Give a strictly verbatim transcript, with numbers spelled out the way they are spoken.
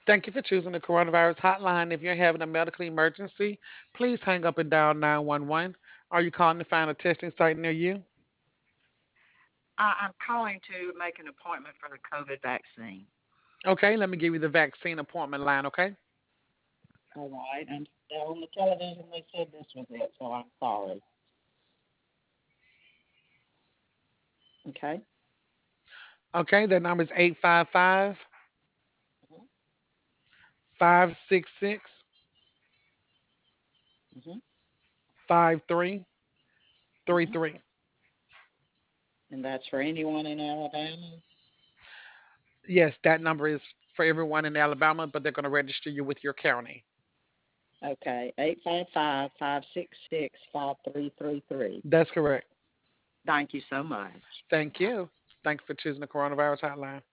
Thank you for choosing the coronavirus hotline. If you're having a medical emergency, please hang up and dial nine one one. Are you calling to find a testing site near you? I, I'm calling to make an appointment for the COVID vaccine. Okay, let me give you the vaccine appointment line, okay? All right. And on the television, they said this was it, so I'm sorry. Okay. Okay, that number is eight five five, Mm-hmm. five six six, Mm-hmm. five three three Mm-hmm. three. And that's for anyone in Alabama? Yes, that number is for everyone in Alabama, but they're going to register you with your county. Okay. Eight five five five six six five three three three. That's correct. Thank you so much. Thank you. Thank you for choosing the coronavirus hotline.